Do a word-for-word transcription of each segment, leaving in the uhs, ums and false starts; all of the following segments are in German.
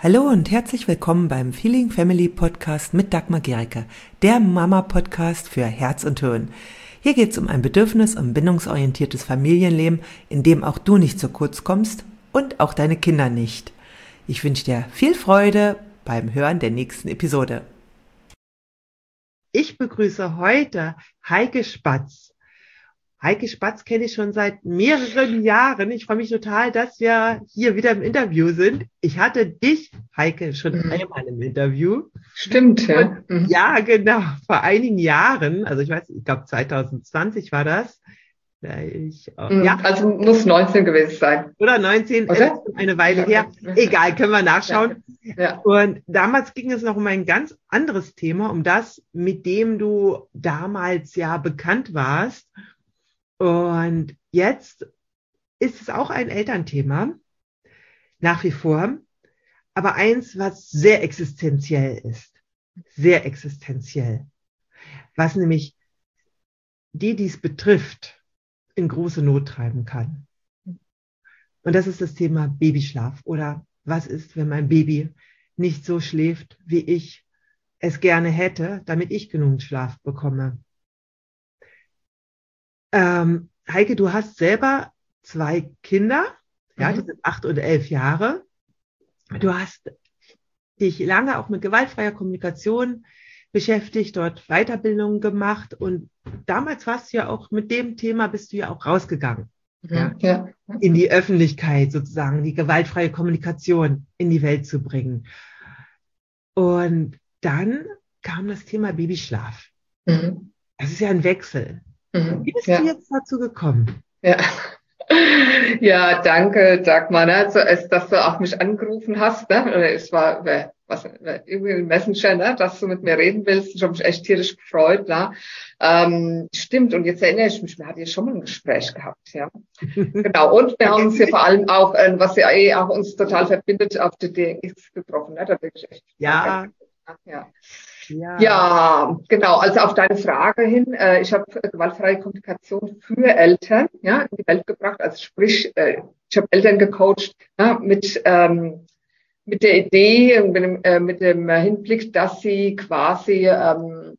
Hallo und herzlich willkommen beim Feeling Family Podcast mit Dagmar Gericke, der Mama-Podcast für Herz und Hirn. Hier geht es um ein bedürfnis- und bindungsorientiertes Familienleben, in dem auch du nicht zu kurz kommst und auch deine Kinder nicht. Ich wünsche dir viel Freude beim Hören der nächsten Episode. Ich begrüße heute Heike Spatz. Heike Spatz kenne ich schon seit mehreren Jahren. Ich freue mich total, dass wir hier wieder im Interview sind. Ich hatte dich, Heike, schon mhm. einmal im Interview. Stimmt, ja. Und, ja, genau. Vor einigen Jahren, also ich weiß, ich glaube zwanzig zwanzig war das. Ich, mhm. ja. Also muss neunzehn gewesen sein. Oder neunzehn, Oder? Ist eine Weile her. Egal, können wir nachschauen. Ja. Ja. Und damals ging es noch um ein ganz anderes Thema, um das, mit dem du damals ja bekannt warst. Und jetzt ist es auch ein Elternthema, nach wie vor, aber eins, was sehr existenziell ist, sehr existenziell, was nämlich die, die es betrifft, in große Not treiben kann. Und das ist das Thema Babyschlaf oder was ist, wenn mein Baby nicht so schläft, wie ich es gerne hätte, damit ich genug Schlaf bekomme. Ähm, Heike, du hast selber zwei Kinder, ja, mhm. die sind acht und elf Jahre. Du hast dich lange auch mit gewaltfreier Kommunikation beschäftigt, dort Weiterbildungen gemacht und damals warst du ja auch mit dem Thema, bist du ja auch rausgegangen, mhm. ja, ja. in die Öffentlichkeit sozusagen, die gewaltfreie Kommunikation in die Welt zu bringen. Und dann kam das Thema Babyschlaf. Mhm. Das ist ja ein Wechsel. Wie bist ja. du jetzt dazu gekommen? Ja, ja, danke, Dagmar, ne? Also, dass du auch mich angerufen hast. Ne? Es war was, irgendwie ein Messenger, ne? Dass du mit mir reden willst. Ich habe mich echt tierisch gefreut. Ne? Ähm, stimmt, und jetzt erinnere ich mich, wir hatten ja schon mal ein Gespräch gehabt. Ja, genau. Und wir haben uns hier vor allem auch, was ja eh auch uns total verbindet, auf der D X getroffen. Ne? Da bin ich echt ja. ja. Ja. ja, genau. Also auf deine Frage hin, äh, ich habe gewaltfreie Kommunikation für Eltern ja, in die Welt gebracht. Also sprich, äh, ich habe Eltern gecoacht ja, mit ähm, mit der Idee und mit dem, äh, mit dem Hinblick, dass sie quasi ähm,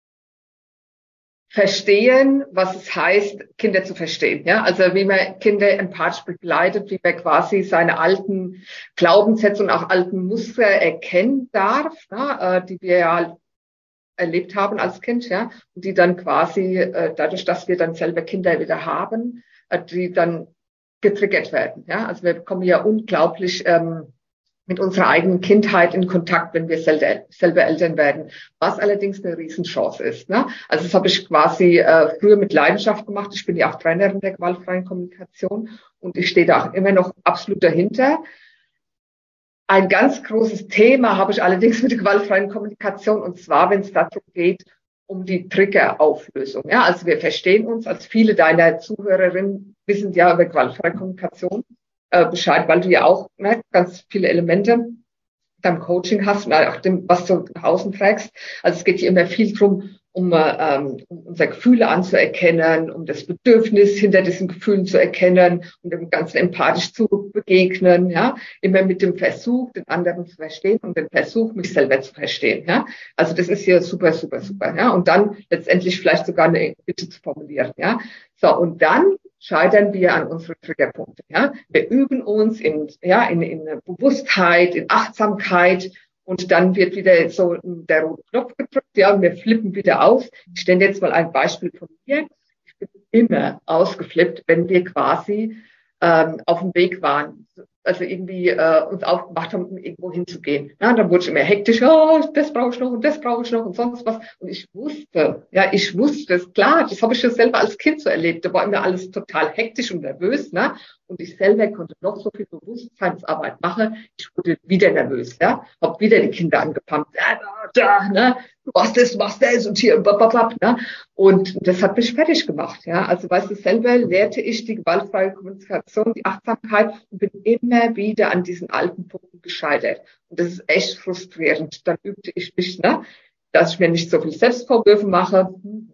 verstehen, was es heißt, Kinder zu verstehen. Ja, also wie man Kinder empathisch begleitet, wie man quasi seine alten Glaubenssätze und auch alten Muster erkennen darf, ja, äh, die wir ja erlebt haben als Kind, ja, und die dann quasi äh, dadurch, dass wir dann selber Kinder wieder haben, äh, die dann getriggert werden. Ja, also wir kommen ja unglaublich ähm, mit unserer eigenen Kindheit in Kontakt, wenn wir selber, selber Eltern werden, was allerdings eine Riesenchance ist. Ne? Also das habe ich quasi äh, früher mit Leidenschaft gemacht. Ich bin ja auch Trainerin der gewaltfreien Kommunikation und ich stehe da auch immer noch absolut dahinter. Ein ganz großes Thema habe ich allerdings mit der gewaltfreien Kommunikation und zwar, wenn es darum geht, um die Triggerauflösung. Ja, also wir verstehen uns, als viele deiner Zuhörerinnen wissen ja über gewaltfreie Kommunikation äh, Bescheid, weil du ja auch ne, ganz viele Elemente beim Coaching hast und auch dem, was du nach außen trägst. Also es geht hier immer viel drum, um, ähm, um unsere Gefühle anzuerkennen, um das Bedürfnis hinter diesen Gefühlen zu erkennen und dem Ganzen empathisch zu begegnen, ja, immer mit dem Versuch, den anderen zu verstehen und dem Versuch, mich selber zu verstehen, ja. Also das ist hier super, super, super, ja. Und dann letztendlich vielleicht sogar eine Bitte zu formulieren, ja. So, und dann scheitern wir an unsere Triggerpunkte, ja. Wir üben uns in, ja, in, in Bewusstheit, in Achtsamkeit, und dann wird wieder so der rote Knopf gedrückt, ja, und wir flippen wieder aus. Ich stelle jetzt mal ein Beispiel von mir. Ich bin immer ausgeflippt, wenn wir quasi ähm, auf dem Weg waren, also irgendwie äh, uns aufgemacht haben, um irgendwo hinzugehen. Ja, dann wurde ich immer hektisch, oh, das brauche ich noch und das brauche ich noch und sonst was. Und ich wusste, ja, ich wusste das, klar, das habe ich schon selber als Kind so erlebt. Da war immer alles total hektisch und nervös, ne? Und ich selber konnte noch so viel Bewusstseinsarbeit machen. Ich wurde wieder nervös, ja, habe wieder die Kinder angepumpt, da, da, da, ne? Du machst das, du machst das und hier, blablabla, ne? Und das hat mich fertig gemacht, ja. Also, weißt du, selber lehrte ich die gewaltfreie Kommunikation, die Achtsamkeit und bin immer wieder an diesen alten Punkten gescheitert. Und das ist echt frustrierend. Dann übte ich mich, ne, dass ich mir nicht so viel Selbstvorwürfe mache.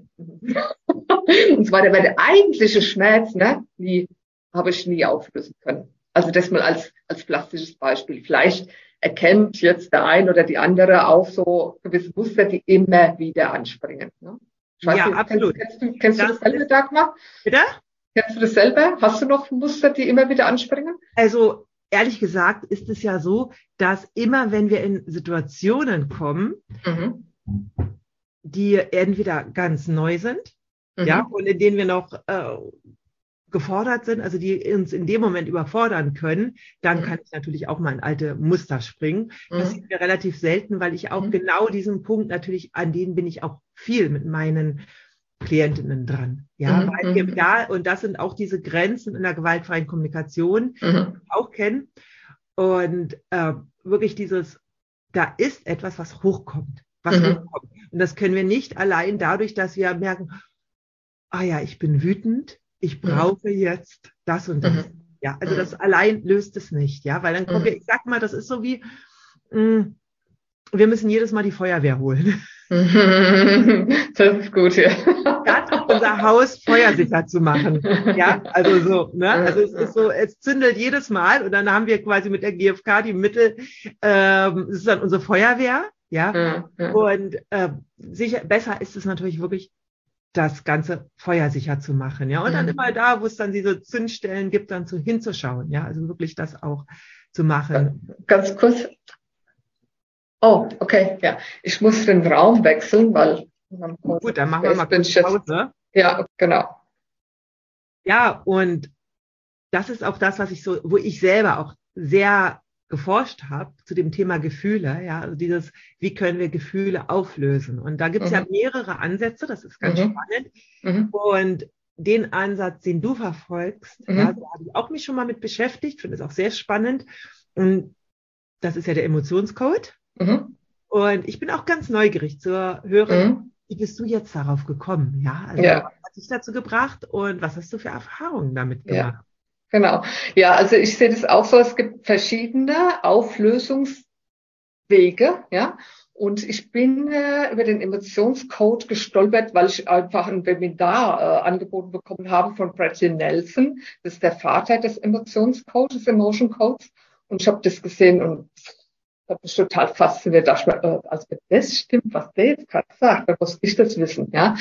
Und zwar der, der eigentliche Schmerz, ne, die habe ich nie auflösen können. Also das mal als, als plastisches Beispiel. Vielleicht erkennt jetzt der ein oder die andere auch so gewisse Muster, die immer wieder anspringen. Ne? Ich weiß Ja, nicht, absolut. Kennst, kennst du, kennst du Das das selber, ist, Dagmar? bitte? Kennst du das selber? Hast du noch Muster, die immer wieder anspringen? Also ehrlich gesagt ist es ja so, dass immer, wenn wir in Situationen kommen, Mhm. die entweder ganz neu sind, Mhm. ja, und in denen wir noch äh, gefordert sind, also die uns in dem Moment überfordern können, dann Mhm. kann ich natürlich auch mal in alte Muster springen. Mhm. Passiert mir relativ selten, weil ich auch Mhm. genau diesen Punkt natürlich, an den bin ich auch viel mit meinen Klientinnen dran. Ja, Mhm. weil wir Mhm. da, und das sind auch diese Grenzen in der gewaltfreien Kommunikation, die Mhm. wir auch kennen. Und äh, wirklich dieses, da ist etwas, was hochkommt, was Mhm. hochkommt. Und das können wir nicht allein dadurch, dass wir merken, ah ja, ich bin wütend, ich brauche jetzt das und das. Mhm. Ja, also das Mhm. allein löst es nicht, ja, weil dann kommen wir, Mhm. ich sag mal, das ist so wie, mh, wir müssen jedes Mal die Feuerwehr holen. Das ist gut, ja. Statt unser Haus feuersicher zu machen. Ja, also so, ne? Also es ist so, es zündelt jedes Mal und dann haben wir quasi mit der G F K die Mittel, ähm, es ist dann unsere Feuerwehr, ja. Und äh, sicher, besser ist es natürlich wirklich, das Ganze feuersicher zu machen, ja. Und dann immer da, wo es dann diese Zündstellen gibt, dann zu hinzuschauen, ja. Also wirklich das auch zu machen. Ganz kurz. Oh, okay, ja. Ich muss den Raum wechseln, weil gut, dann machen wir mal kurz Pause. Ja, genau. Ja, und das ist auch das, was ich so, wo ich selber auch sehr geforscht habe zu dem Thema Gefühle, ja, also dieses, wie können wir Gefühle auflösen? Und da gibt es mhm. ja mehrere Ansätze, das ist ganz mhm. spannend. Mhm. Und den Ansatz, den du verfolgst, mhm. ja, da habe ich auch mich schon mal mit beschäftigt, finde es auch sehr spannend. Und das ist ja der Emotionscode. Mhm. Und ich bin auch ganz neugierig zu hören, mhm. wie bist du jetzt darauf gekommen? Ja, also ja. was hat dich dazu gebracht und was hast du für Erfahrungen damit gemacht? Ja. Genau. Ja, also ich sehe das auch so, es gibt verschiedene Auflösungswege, ja. Und ich bin äh, über den Emotionscode gestolpert, weil ich einfach ein Webinar äh, angeboten bekommen habe von Bradley Nelson. Das ist der Vater des Emotionscodes, des Emotion Codes. Und ich habe das gesehen und habe mich total fasziniert. Da dachte ich mir, äh, also wenn das stimmt, was der jetzt gerade sagt, dann muss ich das wissen, ja.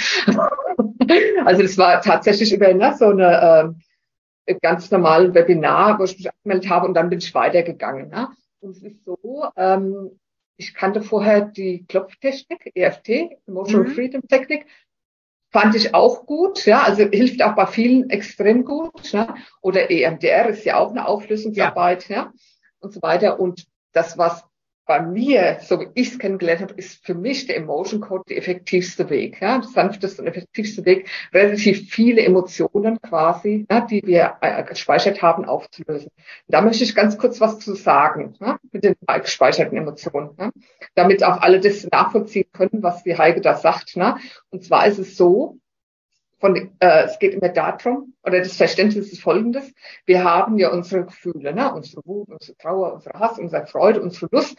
Also das war tatsächlich über ne, so eine äh, ganz normalen Webinar, wo ich mich angemeldet habe und dann bin ich weitergegangen. Ne? Und es ist so, ähm, ich kannte vorher die Klopftechnik, E F T, Emotional mhm. Freedom Technik, fand ich auch gut, ja, also hilft auch bei vielen extrem gut, ne? Oder E M D R ist ja auch eine Auflösungsarbeit, ja, ja? Und so weiter. Und das, was bei mir, so wie ich es kennengelernt habe, ist für mich der Emotion Code der effektivste Weg, ja, der sanfteste und effektivste Weg, relativ viele Emotionen quasi, ja, die wir äh, gespeichert haben, aufzulösen. Und da möchte ich ganz kurz was zu sagen, ja, mit den gespeicherten Emotionen, ja, damit auch alle das nachvollziehen können, was die Heike da sagt, ne? Und zwar ist es so, von, äh, es geht immer darum, oder das Verständnis ist folgendes: Wir haben ja unsere Gefühle, ne? Unsere Wut, unsere Trauer, unsere Hass, unsere Freude, unsere Lust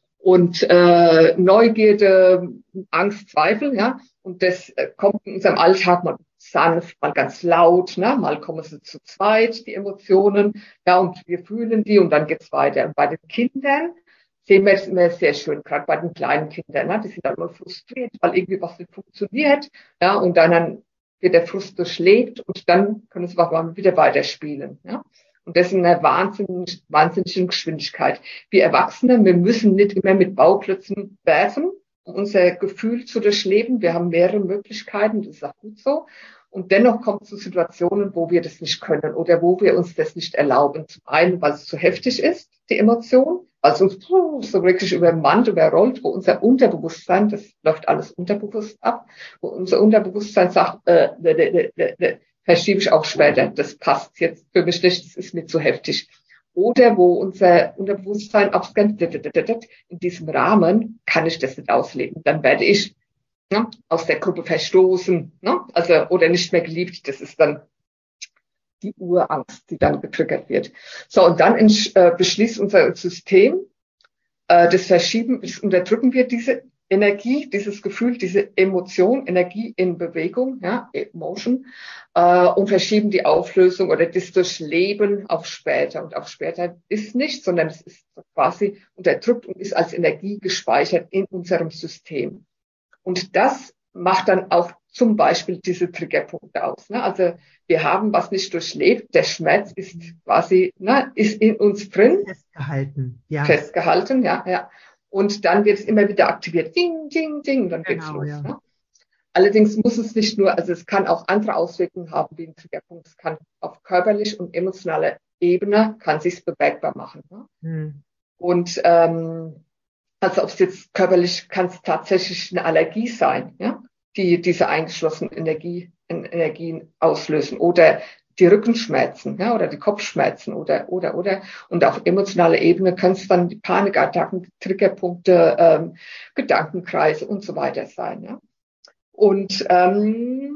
und äh, Neugierde, Angst, Zweifel, ja. Und das äh, kommt in unserem Alltag mal sanft, mal ganz laut, ne? Mal kommen sie zu zweit, die Emotionen, ja, und wir fühlen die und dann geht's weiter. Und bei den Kindern sehen wir es immer sehr schön, gerade bei den kleinen Kindern, ne? Die sind dann immer frustriert, weil irgendwie was nicht funktioniert, ja, und dann, dann wird der Frust durchlebt und dann können sie auch mal wieder weiterspielen. Ja? Und das in einer wahnsinnigen, wahnsinnigen Geschwindigkeit. Wir Erwachsene, wir müssen nicht immer mit Bauklötzen werfen, um unser Gefühl zu durchleben. Wir haben mehrere Möglichkeiten, das ist auch gut so. Und dennoch kommt es zu Situationen, wo wir das nicht können oder wo wir uns das nicht erlauben. Zum einen, weil es zu heftig ist, die Emotion, weil es uns so wirklich übermannt, überrollt, wo unser Unterbewusstsein, das läuft alles unterbewusst ab, wo unser Unterbewusstsein sagt, äh, ne, ne, ne, ne, verschiebe ich auch später, das passt jetzt für mich nicht, das ist mir zu heftig. Oder wo unser Unterbewusstsein abscannt, in diesem Rahmen kann ich das nicht ausleben, dann werde ich ne, aus der Gruppe verstoßen, ne? Also oder nicht mehr geliebt, das ist dann die Urangst, die dann getriggert wird. So, und dann äh, beschließt unser System, äh, das Verschieben, das unterdrücken wir diese Energie, dieses Gefühl, diese Emotion, Energie in Bewegung, ja, Emotion, äh, und verschieben die Auflösung oder das Durchleben auf später. Und auf später ist nicht, sondern es ist quasi unterdrückt und ist als Energie gespeichert in unserem System. Und das macht dann auch zum Beispiel diese Triggerpunkte aus. Ne? Also wir haben was nicht durchlebt. Der Schmerz ist quasi, ne, ist in uns drin. Festgehalten, ja. Festgehalten, ja, ja. Und dann wird es immer wieder aktiviert. Ding, ding, ding, dann geht's Genau, los. ja. Ne? Allerdings muss es nicht nur, also es kann auch andere Auswirkungen haben wie ein Triggerpunkt. Es kann auf körperlich und emotionaler Ebene, kann sich's bemerkbar machen. Ne? Hm. Und ähm, also ob es jetzt körperlich, kann es tatsächlich eine Allergie sein, ja, die diese eingeschlossenen Energie, Energien auslösen oder die Rückenschmerzen, ja, oder die Kopfschmerzen oder, oder, oder. Und auf emotionaler Ebene können es dann die Panikattacken, Triggerpunkte, ähm, Gedankenkreise und so weiter sein, ja. Und, ähm,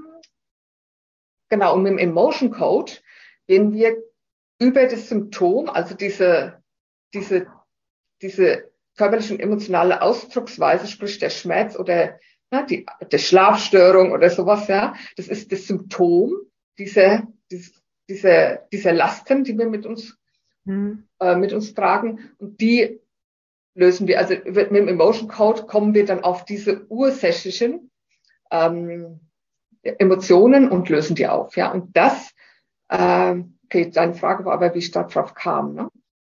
genau, und mit dem Emotion Code, wenn wir über das Symptom, also diese, diese, diese körperliche und emotionale Ausdrucksweise, sprich der Schmerz oder ja, die, die Schlafstörung oder sowas, ja, das ist das Symptom dieser, dieser, dieser Lasten, die wir mit uns, hm. äh, mit uns tragen, und die lösen wir, also mit dem Emotion Code kommen wir dann auf diese ursächlichen ähm, Emotionen und lösen die auf, ja, und das, äh, okay, deine Frage war aber, wie ich darauf kam, ne?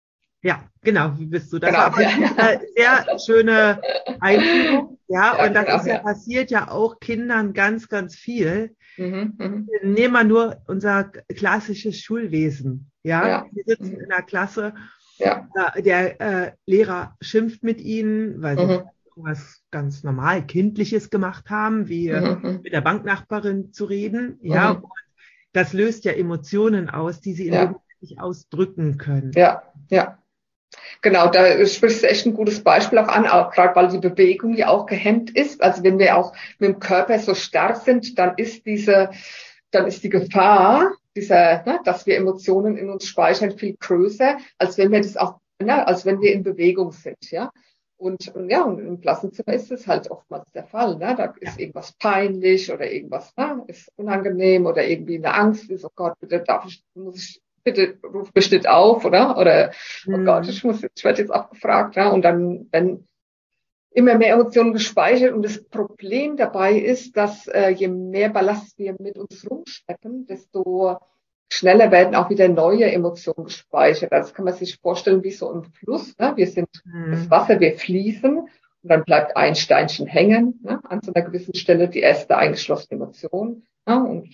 Ja, genau, wie bist du? Das genau, war aber ja. eine sehr schöne Einführung. Ja, Ja, und das genau, ist ja, ja. passiert ja auch Kindern ganz, ganz viel. Mhm, mhm. Nehmen wir nur unser klassisches Schulwesen. Ja, Ja. wir sitzen Mhm. in der Klasse, ja. äh, der äh, Lehrer schimpft mit ihnen, weil sie Mhm. irgendwas ganz normal Kindliches gemacht haben, wie Mhm. mit der Banknachbarin zu reden. Ja, Mhm. und das löst ja Emotionen aus, die sie in Ja. dem Moment nicht ausdrücken können. Ja, ja. Genau, da sprichst du echt ein gutes Beispiel auch an, auch gerade weil die Bewegung ja auch gehemmt ist. Also wenn wir auch mit dem Körper so starr sind, dann ist diese, dann ist die Gefahr dieser, ne, dass wir Emotionen in uns speichern, viel größer, als wenn wir das auch, ne, als wenn wir in Bewegung sind, ja. Und, und ja, und im Klassenzimmer ist es halt oftmals der Fall, ne? Da ist Ja. irgendwas peinlich oder irgendwas, ne, ist unangenehm oder irgendwie eine Angst, ist, oh Gott, bitte darf ich, muss ich bitte ruf mich nicht auf, oder? Oder, oh Mhm. Gott, ich muss, ich werde jetzt abgefragt, ja. Und dann, wenn immer mehr Emotionen gespeichert, und das Problem dabei ist, dass äh, je mehr Ballast wir mit uns rumschleppen, desto schneller werden auch wieder neue Emotionen gespeichert. Also kann man sich vorstellen wie so ein Fluss, ne? Wir sind Mhm. das Wasser, wir fließen, und dann bleibt ein Steinchen hängen, ne? An so einer gewissen Stelle, die erste eingeschlossene Emotion, ne? Und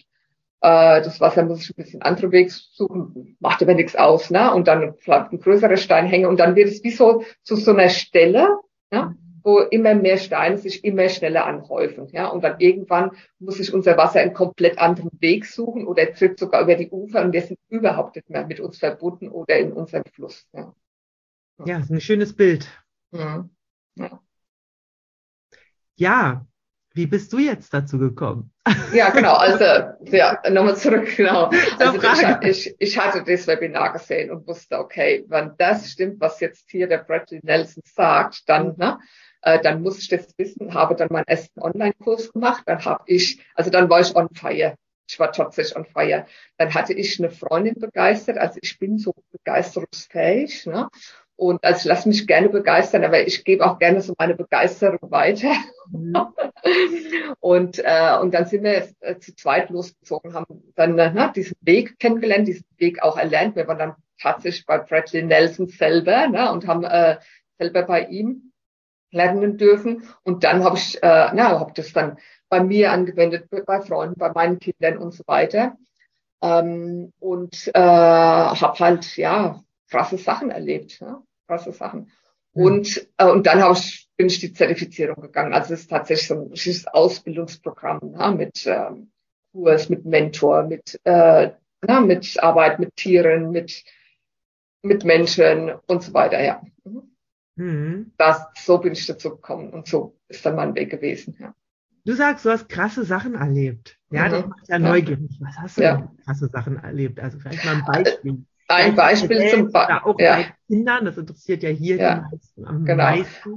das Wasser muss ich ein bisschen anderen Weg suchen, macht aber nichts aus, ne? Und dann bleibt ein größerer Stein hängen, und dann wird es wie so zu so einer Stelle, ja, wo immer mehr Steine sich immer schneller anhäufen, ja? Und dann irgendwann muss sich unser Wasser einen komplett anderen Weg suchen oder tritt sogar über die Ufer, und wir sind überhaupt nicht mehr mit uns verbunden oder in unserem Fluss. Ja, ja, ist ein schönes Bild. ja. Ja. Ja. Wie bist du jetzt dazu gekommen? Ja, genau. Also, ja, nochmal zurück, genau. Also, Frage. ich, ich, ich hatte das Webinar gesehen und wusste, okay, wenn das stimmt, was jetzt hier der Bradley Nelson sagt, dann, ne, äh, dann muss ich das wissen, habe dann meinen ersten Online-Kurs gemacht, dann habe ich, also dann war ich on fire. Ich war tatsächlich on fire. Dann hatte ich eine Freundin begeistert, also ich bin so begeisterungsfähig, ne? Und also ich lasse mich gerne begeistern, aber ich gebe auch gerne so meine Begeisterung weiter. Mhm. Und, äh, und dann sind wir äh, zu zweit losgezogen, haben dann äh, diesen Weg kennengelernt, diesen Weg auch erlernt. Wir waren dann tatsächlich bei Bradley Nelson selber, ne, und haben äh, selber bei ihm lernen dürfen. Und dann habe ich, äh, na, habe das dann bei mir angewendet, bei Freunden, bei meinen Kindern und so weiter. Ähm, und äh, habe halt, ja, krasse Sachen erlebt, ja, krasse Sachen. Mhm. Und, äh, und dann hab ich, bin ich die Zertifizierung gegangen. Also es ist tatsächlich so ein richtiges Ausbildungsprogramm, ja, mit ähm, Kurs, mit Mentor, mit, äh, ja, mit Arbeit mit Tieren, mit, mit Menschen und so weiter, ja. Mhm. Mhm. Das, so bin ich dazu gekommen, und so ist dann mein Weg gewesen, ja. Du sagst, du hast krasse Sachen erlebt. Ja, mhm. Das macht ja neugierig. Was hast du ja. denn für krasse Sachen erlebt? Also vielleicht mal ein Beispiel. Ein Beispiel zum Beispiel. Oder auch ja. bei Kindern, das interessiert ja hier ja. die meisten am genau. meisten.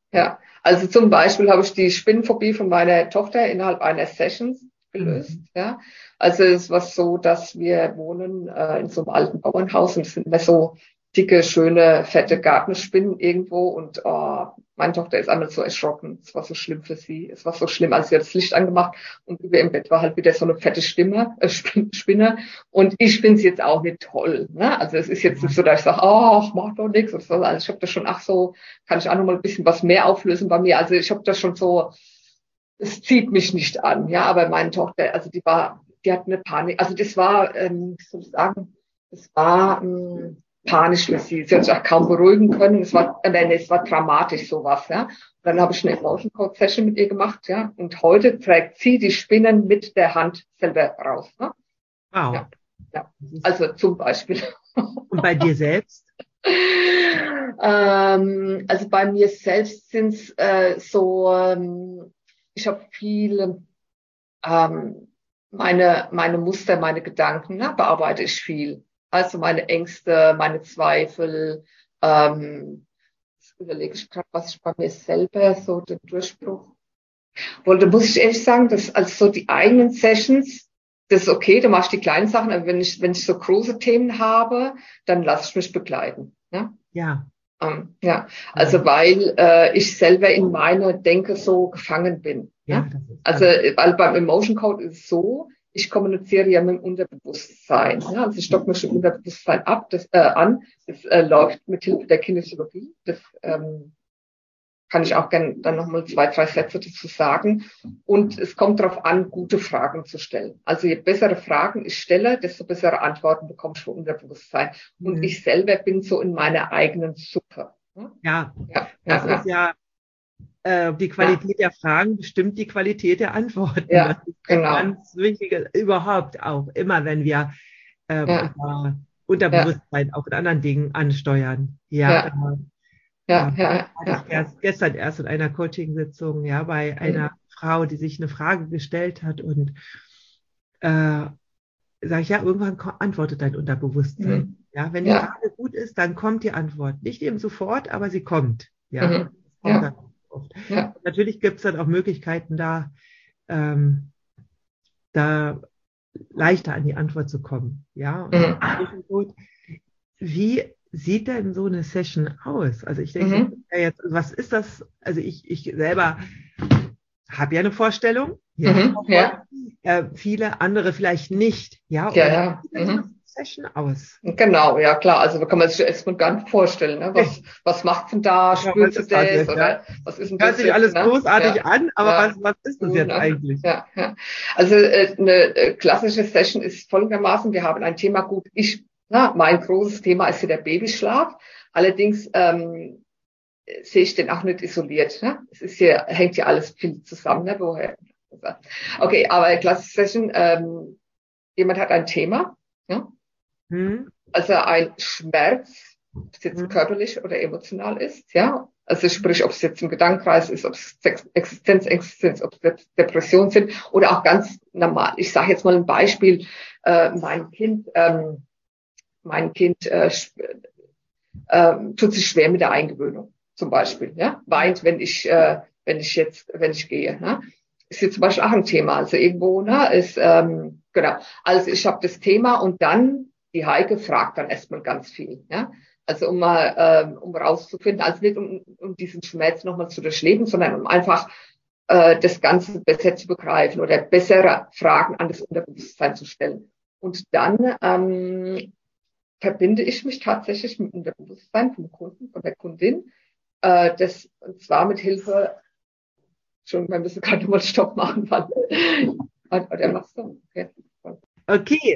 ja. Also zum Beispiel habe ich die Spinnenphobie von meiner Tochter innerhalb einer Session gelöst. Mhm. Ja. Also es war so, dass wir wohnen äh, in so einem alten Bauernhaus und es sind immer so dicke, schöne, fette Gartenspinnen irgendwo und oh, meine Tochter ist einmal so erschrocken. Es war so schlimm für sie. Es war so schlimm, als sie hat das Licht angemacht und über im Bett war halt wieder so eine fette Stimme, äh, Spinne. Und ich finde es jetzt auch nicht toll. Ne? Also es ist jetzt nicht so, dass ich sage, ach, mach doch nichts. Also ich habe das schon, ach so, kann ich auch noch mal ein bisschen was mehr auflösen bei mir. Also ich habe das schon so, es zieht mich nicht an. Ja, aber meine Tochter, also die war, die hat eine Panik. Also das war, ähm, wie soll ich sagen, das war ähm, panisch für sie. Sie hat sich auch kaum beruhigen können. Es war, äh, nein, es war dramatisch sowas, ja. Und dann habe ich eine Emotion Code Session mit ihr gemacht, ja. Und heute trägt sie die Spinnen mit der Hand selber raus, ne? Wow. Ja, ja. Also zum Beispiel. Und bei dir selbst? ähm, also bei mir selbst sind es äh, so, ähm, ich habe viele, ähm, meine, meine Muster, meine Gedanken, ne, bearbeite ich viel. Also meine Ängste, meine Zweifel, ähm, jetzt überlege ich gerade, was ich bei mir selber so den Durchbruch wollte, muss ich ehrlich sagen, dass also so die eigenen Sessions, das ist okay, da mache ich die kleinen Sachen, aber wenn ich, wenn ich so große Themen habe, dann lasse ich mich begleiten. Ne? Ja. Ähm, ja, also weil äh, ich selber in meiner Denke so gefangen bin. Ja, Ne? das ist also weil beim Emotion Code ist es so, ich kommuniziere ja mit dem Unterbewusstsein. Ja? Also ich stocke mich im Unterbewusstsein ab, das äh, an. Das äh, läuft mit Hilfe der Kinesiologie. Das ähm, kann ich auch gerne dann nochmal zwei, drei Sätze dazu sagen. Und es kommt darauf an, gute Fragen zu stellen. Also je bessere Fragen ich stelle, desto bessere Antworten bekomme ich vom Unterbewusstsein. Und mhm. ich selber bin so in meiner eigenen Suppe. Ja, ja das ja, ist ja, äh, die Qualität ja. der Fragen bestimmt die Qualität der Antworten. Ja, das ist genau. Ganz wichtig, überhaupt auch, immer wenn wir äh, ja. unser Unterbewusstsein ja. auch in anderen Dingen ansteuern. Ja, ja. Da, Ja, äh, ja, hatte ja, ich erst, gestern erst in einer Coaching-Sitzung, ja, bei einer mhm. Frau, die sich eine Frage gestellt hat und äh, sage ich, ja, irgendwann antwortet dein Unterbewusstsein. Mhm. Ja, wenn die ja. Frage gut ist, dann kommt die Antwort. Nicht eben sofort, aber sie kommt. Ja, mhm. kommt ja. dann oft. Ja. Natürlich gibt es dann auch Möglichkeiten, da, ähm, da leichter an die Antwort zu kommen. Ja, und mhm. wie sieht denn so eine Session aus? Also ich denke, mhm. ja jetzt, was ist das? Also ich, ich selber habe ja eine Vorstellung. Ja, mhm. ja. Äh, viele andere vielleicht nicht. Ja, ja, ja. Wie sieht mhm. so eine Session aus? Genau, ja klar. Also kann man sich erstmal gar nicht vorstellen. Ne? Was, was macht denn da? Ja, Spürt sie das? Jetzt, oder ja? was ist denn Hört das? sich alles ne? großartig ja. an, aber ja. was, was ist das jetzt ne? eigentlich? Ja, ja. Also äh, eine äh, klassische Session ist folgendermaßen, wir haben ein Thema, gut, ich, na, mein großes Thema ist ja der Babyschlaf. Allerdings ähm, sehe ich den auch nicht isoliert. Ne? Es ist hier, hängt ja alles viel zusammen. Ne? Woher? Okay, aber klassische Session, ähm, jemand hat ein Thema, ja? hm. also ein Schmerz, ob es jetzt hm. körperlich oder emotional ist, ja. Also sprich, ob es jetzt im Gedankenkreis ist, ob es Existenzängste sind, ob es Depressionen sind oder auch ganz normal. Ich sage jetzt mal ein Beispiel: äh, Mein Kind, ähm, mein Kind äh, äh, tut sich schwer mit der Eingewöhnung, zum Beispiel, ja, weint, wenn ich, äh, wenn ich jetzt, wenn ich gehe, ne? Ist jetzt zum Beispiel auch ein Thema. Also irgendwo, ne, ist, ähm, genau. Also ich habe das Thema und dann, die Heike fragt dann erstmal ganz viel, ja. Also um mal, ähm, um rauszufinden, also nicht um, um diesen Schmerz nochmal zu durchleben, sondern um einfach äh, das Ganze besser zu begreifen oder bessere Fragen an das Unterbewusstsein zu stellen. Und dann ähm, verbinde ich mich tatsächlich mit dem Unterbewusstsein vom Kunden, von der Kundin, äh, das, und zwar mit Hilfe Schon, wir müssen gerade mal Stopp machen. Wann? Oder machst du? Okay. Okay.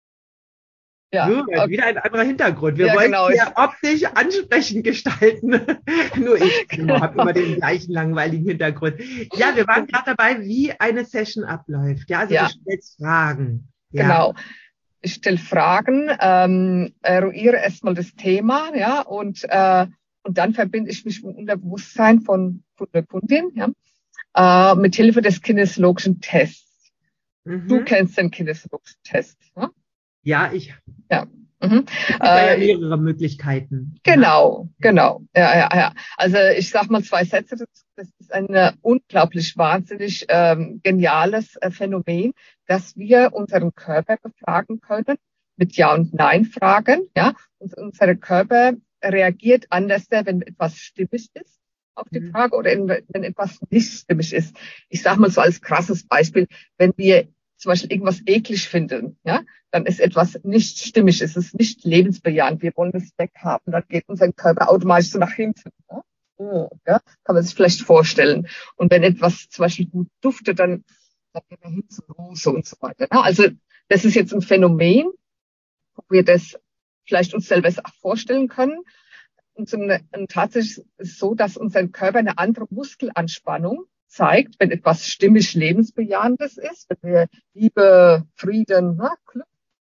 Ja, Gut, okay. Wieder ein anderer Hintergrund. Wir ja, wollen genau. hier optisch ansprechend gestalten. Nur ich genau. habe immer den gleichen langweiligen Hintergrund. Ja, wir waren gerade dabei, wie eine Session abläuft. Ja, also ja. du stellst Fragen. Ja. Genau. Ich stelle Fragen, ähm, eruiere erstmal das Thema, ja, und, äh, und dann verbinde ich mich mit dem Unterbewusstsein von, von der Kundin, ja. Uh, mit Hilfe des kinesiologischen Tests. Mhm. Du kennst den kinesiologischen Test, ne? Ja, ich. Ja, Mhm. Es gibt da ja mehrere Möglichkeiten. Genau, ja. genau. Ja, ja, ja. Also ich sag mal zwei Sätze. Das, das ist ein äh, unglaublich wahnsinnig ähm, geniales äh, Phänomen, dass wir unseren Körper befragen können mit Ja- und Nein-Fragen. Ja, und unser Körper reagiert anders, wenn etwas stimmig ist auf die Mhm. Frage oder wenn etwas nicht stimmig ist. Ich sag mal so als krasses Beispiel, wenn wir zum Beispiel irgendwas eklig finden, ja, dann ist etwas nicht stimmig, es ist nicht lebensbejahend, wir wollen es weghaben, dann geht unser Körper automatisch so nach hinten. Ja? Oh, ja? Kann man sich vielleicht vorstellen. Und wenn etwas zum Beispiel gut duftet, dann, dann geht er hin zur Rose und so weiter. Ja? Also das ist jetzt ein Phänomen, wo wir das vielleicht uns selber auch vorstellen können. Und, zum, und tatsächlich ist es so, dass unser Körper eine andere Muskelanspannung zeigt, wenn etwas stimmig Lebensbejahendes ist, wenn wir Liebe, Frieden, ne, Glück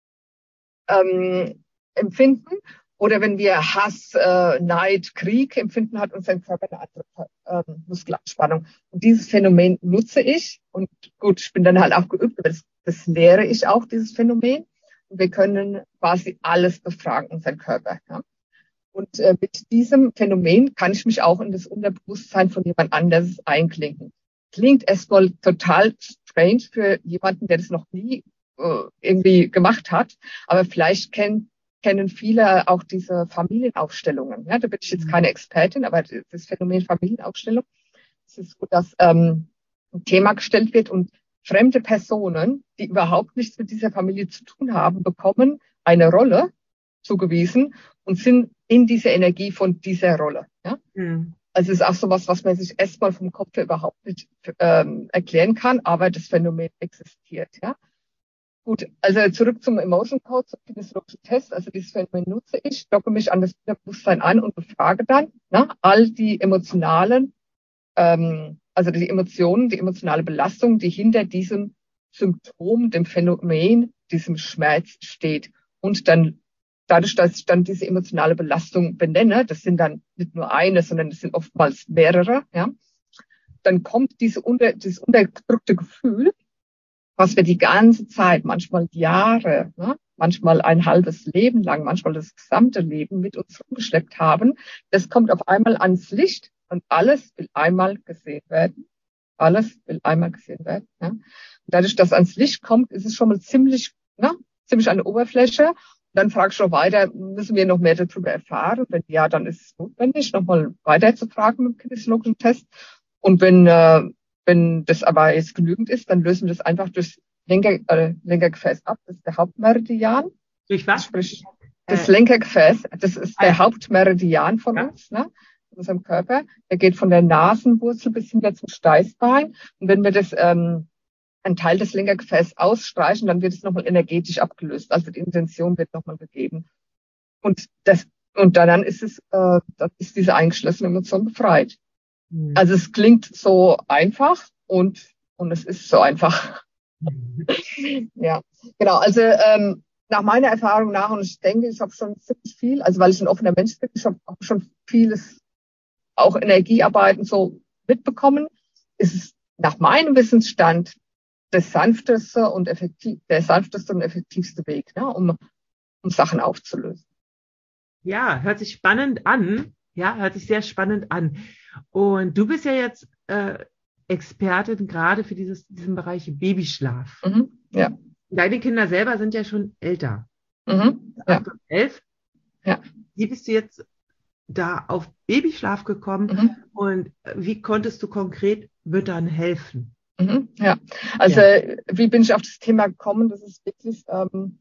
ähm, empfinden, oder wenn wir Hass, äh, Neid, Krieg empfinden, hat unser Körper eine andere äh, Muskelanspannung. Und dieses Phänomen nutze ich. Und gut, ich bin dann halt auch geübt, aber das, das lehre ich auch, dieses Phänomen. Und wir können quasi alles befragen, unseren Körper. Ja. Und äh, mit diesem Phänomen kann ich mich auch in das Unterbewusstsein von jemand anderes einklinken. Klingt erstmal total strange für jemanden, der das noch nie äh, irgendwie gemacht hat. Aber vielleicht kennt, kennen viele auch diese Familienaufstellungen. Ja, da bin ich jetzt keine Expertin, aber das Phänomen Familienaufstellung, es ist so, dass ähm, ein Thema gestellt wird und fremde Personen, die überhaupt nichts mit dieser Familie zu tun haben, bekommen eine Rolle zugewiesen und sind in dieser Energie von dieser Rolle. Ja? Mhm. Also es ist auch sowas, was man sich erstmal vom Kopf überhaupt nicht ähm, erklären kann, aber das Phänomen existiert. Ja? Gut, also zurück zum Emotion Code, zum kinesiologischen Test. Also dieses Phänomen nutze ich, docke mich an das Bewusstsein an und befrage dann ne, all die emotionalen, ähm, also die Emotionen, die emotionale Belastung, die hinter diesem Symptom, dem Phänomen, diesem Schmerz steht. Und dann dadurch, dass ich dann diese emotionale Belastung benenne, das sind dann nicht nur eine, sondern das sind oftmals mehrere, ja, dann kommt diese unter, dieses unterdrückte Gefühl, was wir die ganze Zeit, manchmal Jahre, ne, manchmal ein halbes Leben lang, manchmal das gesamte Leben mit uns rumgeschleppt haben, das kommt auf einmal ans Licht und alles will einmal gesehen werden. Alles will einmal gesehen werden. Ja. Und dadurch, dass ans Licht kommt, ist es schon mal ziemlich, ne, ziemlich an der Oberfläche. Und dann frage ich schon weiter, müssen wir noch mehr darüber erfahren? Wenn ja, dann ist es notwendig, nochmal weiter zu fragen mit dem kinesiologischen Test. Und wenn, äh, wenn das aber jetzt genügend ist, dann lösen wir das einfach durch Lenker, äh, Lenkergefäß ab. Das ist der Hauptmeridian. Durch was? Sprich, das äh, Lenkergefäß, das ist der also. Hauptmeridian von ja. uns, ne? In unserem Körper. Der geht von der Nasenwurzel bis hinter zum Steißbein. Und wenn wir das, ähm, einen Teil des Lenkergefäßes ausstreichen, dann wird es nochmal energetisch abgelöst. Also die Intention wird nochmal gegeben. Und das, und dann ist es, äh, dann ist diese eingeschlossene Emotion befreit. Mhm. Also es klingt so einfach und, und es ist so einfach. Mhm. Ja, genau. Also, ähm, nach meiner Erfahrung nach, und ich denke, ich habe schon ziemlich viel, also weil ich ein offener Mensch bin, ich habe auch schon vieles, auch Energiearbeiten so mitbekommen, ist es nach meinem Wissensstand das sanfteste und effektiv, der sanfteste und effektivste Weg, ne, um, um Sachen aufzulösen. Ja, hört sich spannend an. Ja, hört sich sehr spannend an. Und du bist ja jetzt äh, Expertin gerade für dieses, diesen Bereich Babyschlaf. Mhm, ja. Deine Kinder selber sind ja schon älter. Mhm, ja. acht und elf. Ja. Wie bist du jetzt da auf Babyschlaf gekommen mhm. und wie konntest du konkret Müttern helfen? Mhm, ja, also ja. Wie bin ich auf das Thema gekommen? Das ist wirklich, ähm,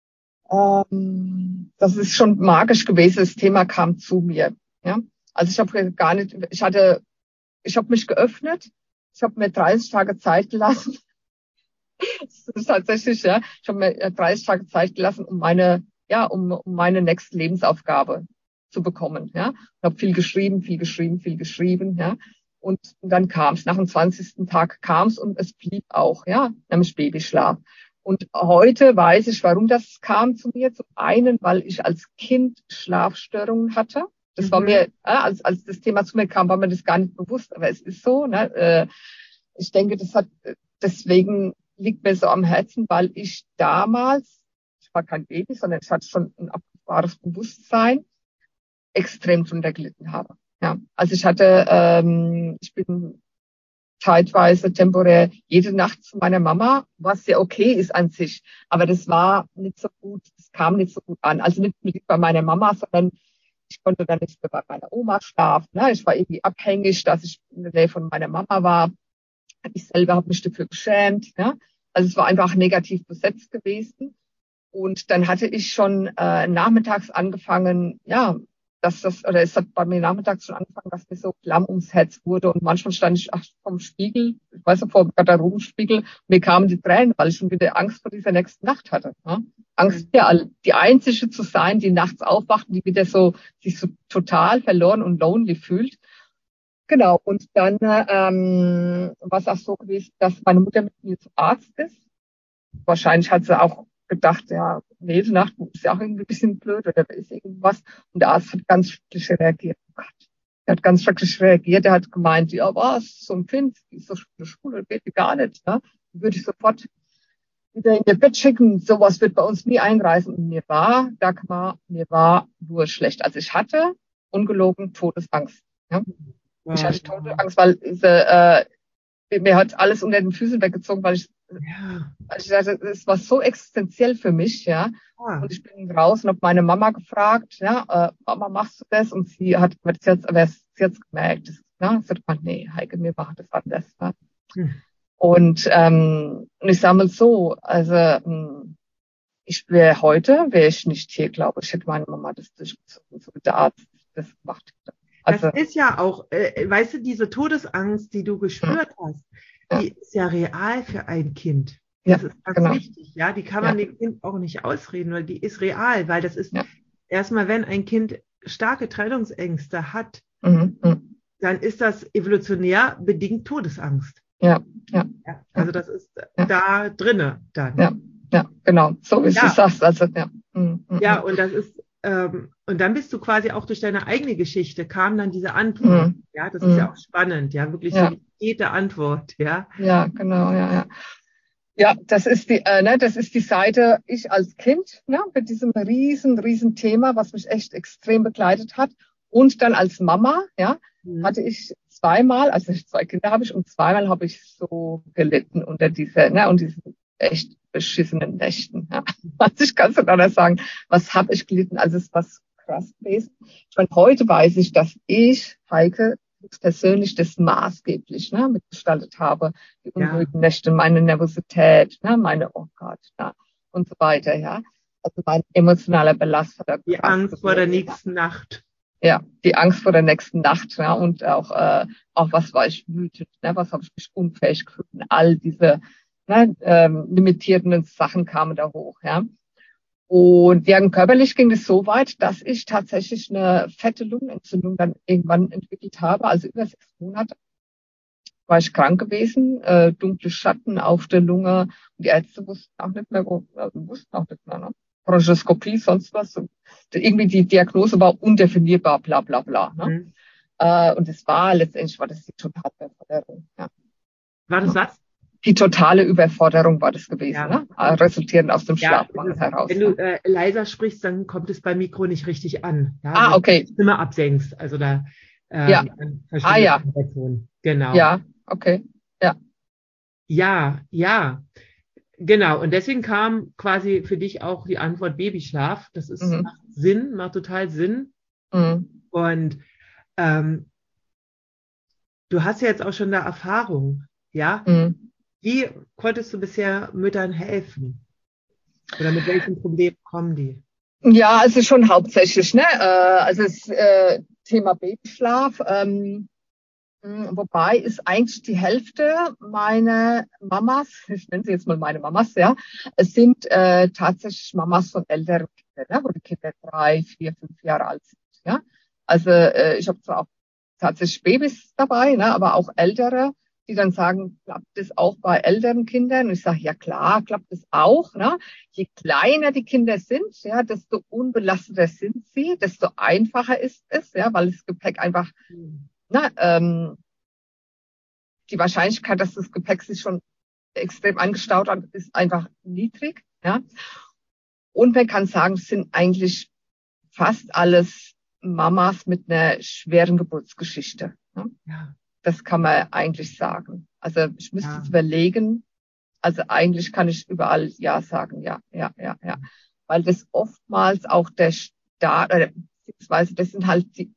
ähm, das ist schon magisch gewesen. Das Thema kam zu mir. Ja, also ich habe gar nicht, ich hatte, ich habe mich geöffnet. Ich habe mir dreißig Tage Zeit gelassen. Das ist tatsächlich, ja, ich habe mir dreißig Tage Zeit gelassen, um meine, ja, um, um meine nächste Lebensaufgabe zu bekommen. Ja, ich habe viel geschrieben, viel geschrieben, viel geschrieben. Ja. Und dann kam es, nach dem zwanzigsten Tag kam es und es blieb auch, ja, nämlich Babyschlaf. Und heute weiß ich, warum das kam zu mir. Zum einen, weil ich als Kind Schlafstörungen hatte. Das mhm. war mir, äh, als, als das Thema zu mir kam, war mir das gar nicht bewusst, aber es ist so. Ne? Äh, ich denke, das hat, deswegen liegt mir so am Herzen, weil ich damals, ich ich war kein Baby, sondern ich hatte schon ein abgebautes Bewusstsein, extrem drunter gelitten habe. Ja, also ich hatte, ähm, ich bin zeitweise temporär jede Nacht zu meiner Mama, was ja okay ist an sich, aber das war nicht so gut, es kam nicht so gut an. Also nicht mit bei meiner Mama, sondern ich konnte dann nicht mehr bei meiner Oma schlafen. Ne? Ich war irgendwie abhängig, dass ich in der Nähe von meiner Mama war. Ich selber habe mich dafür geschämt. Ne? Also es war einfach negativ besetzt gewesen. Und dann hatte ich schon äh, nachmittags angefangen, ja, dass das, oder es hat bei mir nachmittags schon angefangen, dass mir so klamm ums Herz wurde. Und manchmal stand ich ach, vom Spiegel, ich weiß nicht, vor dem Garderobenspiegel, mir kamen die Tränen, weil ich schon wieder Angst vor dieser nächsten Nacht hatte. Ne? Angst, ja, die Einzige zu sein, die nachts aufwacht, die wieder so, sich so total verloren und lonely fühlt. Genau. Und dann, ähm, war es auch so gewesen, dass meine Mutter mit mir zum Arzt ist. Wahrscheinlich hat sie auch gedacht, ja, nee, die Nacht ist ja auch irgendwie ein bisschen blöd oder ist irgendwas. Und der Arzt hat ganz schrecklich reagiert. Oh Gott. Er hat ganz schrecklich reagiert. Er hat gemeint, ja, was, so ein Kind, die ist so eine Schule, geht die gar nicht. Ne? Die würde ich sofort wieder in ihr Bett schicken. Sowas wird bei uns nie einreisen. Und mir war, Dagmar, mir war nur schlecht. Also ich hatte ungelogen Todesangst. Ja? Wow. Ich hatte Todesangst, weil diese, äh, mir hat alles unter den Füßen weggezogen, weil ich, Ja. also ich dachte, es war so existenziell für mich, ja. Ah. Und ich bin raus und habe meine Mama gefragt, ja, äh, Mama, machst du das? Und sie hat, sie hat, aber sie hat gemerkt, das, ne? Sie hat gesagt, nee, Heike, wir machen das anders. Ne? Hm. Und, ähm, und ich sage mal so, also, ähm, ich wäre heute, wäre ich nicht hier, glaube ich, hätte meine Mama das durchgezogen, so wie der Arzt das gemacht hätte. Also, das ist ja auch, äh, weißt du, diese Todesangst, die du gespürt ja. hast, die ja. ist ja real für ein Kind. Das ja, ist ganz genau. wichtig, ja. Die kann man ja. dem Kind auch nicht ausreden, weil die ist real, weil das ist ja. erstmal, wenn ein Kind starke Trennungsängste hat, mhm. dann ist das evolutionär bedingt Todesangst. Ja, ja. ja also das ist ja. da drinne dann. Ja, ja, genau. So wie ja. du sagst. Also, ja. Mhm. ja, und das ist Ähm, und dann bist du quasi auch durch deine eigene Geschichte, kam dann diese Antwort. Mm. Ja, das mm. ist ja auch spannend, ja, wirklich ja. so jede Antwort, ja. Ja, genau, ja, ja. Ja, das ist die, äh, ne, das ist die Seite, ich als Kind, ne, mit diesem riesen, riesen Thema, was mich echt extrem begleitet hat. Und dann als Mama, ja, mm. hatte ich zweimal, also zwei Kinder habe ich, und zweimal habe ich so gelitten unter dieser, ne, und diesen echt beschissenen Nächten. Ja. Also ich kann es nicht anders sagen. Was habe ich gelitten? Also es war krass gewesen. Ich meine, heute weiß ich, dass ich, Heike, persönlich das maßgeblich ne, mitgestaltet habe. Die unruhigen ja. Nächte, meine Nervosität, ne, meine, oh Gott, ja, und so weiter. Ja. Also mein emotionaler Belast hat da Die Angst gewesen. Vor der nächsten Nacht. Ja, die Angst vor der nächsten Nacht. Ja, und auch, äh, auch was war ich wütend, ne, was habe ich mich unfähig gefühlt. All diese Ne, ähm, limitierenden Sachen kamen da hoch, ja. Und ja, körperlich ging es so weit, dass ich tatsächlich eine fette Lungenentzündung dann irgendwann entwickelt habe. Also über sechs Monate war ich krank gewesen, äh, dunkle Schatten auf der Lunge. Und die Ärzte wussten auch nicht mehr, wo, also wussten auch nicht mehr, ne? Bronchoskopie, sonst was. Und irgendwie die Diagnose war undefinierbar, bla bla bla. Ne? Mhm. Äh, und es war letztendlich war das die totale Überforderung. Ja. War das was? Die totale Überforderung war das gewesen, ja. ne? Resultierend aus dem Schlafmangel ja, heraus. Wenn du äh, leiser sprichst, dann kommt es beim Mikro nicht richtig an. Ja? Ah, okay. Wenn du die Stimme absenkst, also da äh, ja. Ah, ja. Genau. Ja, okay. Ja. Ja, ja. Genau. Und deswegen kam quasi für dich auch die Antwort Babyschlaf. Das ist mhm. macht Sinn, macht total Sinn. Mhm. Und ähm, du hast ja jetzt auch schon da Erfahrung, ja? Mhm. Wie konntest du bisher Müttern helfen? Oder mit welchen Problemen kommen die? Ja, also schon hauptsächlich, ne? Äh, also das äh, Thema Babyschlaf. Ähm, wobei ist eigentlich die Hälfte meiner Mamas, ich nenne sie jetzt mal meine Mamas, ja, es sind äh, tatsächlich Mamas von älteren Kindern, ne? Wo die Kinder drei, vier, fünf Jahre alt sind, ja. Also äh, ich habe zwar auch tatsächlich Babys dabei, ne? Aber auch ältere, die dann sagen, klappt das auch bei älteren Kindern? Und ich sage, ja klar, klappt das auch. Ne? Je kleiner die Kinder sind, ja, desto unbelasteter sind sie, desto einfacher ist es, ja, weil das Gepäck einfach, mhm. na, ähm, die Wahrscheinlichkeit, dass das Gepäck sich schon extrem angestaut hat, ist einfach niedrig. Ja. Und man kann sagen, es sind eigentlich fast alles Mamas mit einer schweren Geburtsgeschichte. Ne? Ja. Das kann man eigentlich sagen. Also ich müsste Ja. es überlegen. Also eigentlich kann ich überall Ja sagen. Ja, ja, ja, ja. Weil das oftmals auch der Start, oder beziehungsweise das sind halt die,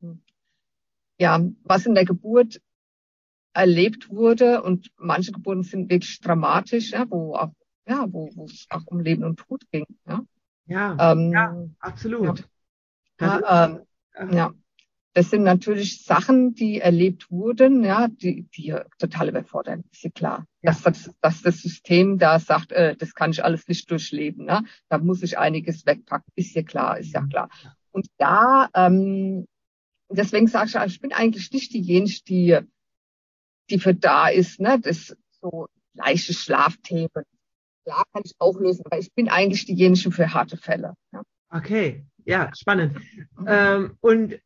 ja, was in der Geburt erlebt wurde, und manche Geburten sind wirklich dramatisch, ja, wo auch, ja, wo, wo es auch um Leben und Tod ging. Ja, Ja, ja, ähm, absolut. ja, Das ist, ja, ähm, äh, ja. Das sind natürlich Sachen, die erlebt wurden, ja, die, die total überfordern, ist ja klar. Ja. Dass, das, dass das System da sagt, äh, das kann ich alles nicht durchleben, ne? Da muss ich einiges wegpacken, ist ja klar, ist ja klar. Und da, ähm, deswegen sage ich, ich bin eigentlich nicht diejenige, die, die für da ist, ne, das so leichte Schlafthemen. Klar kann ich auch lösen, aber ich bin eigentlich diejenige für harte Fälle. Ja. Okay, ja, spannend. Mhm. Ähm, und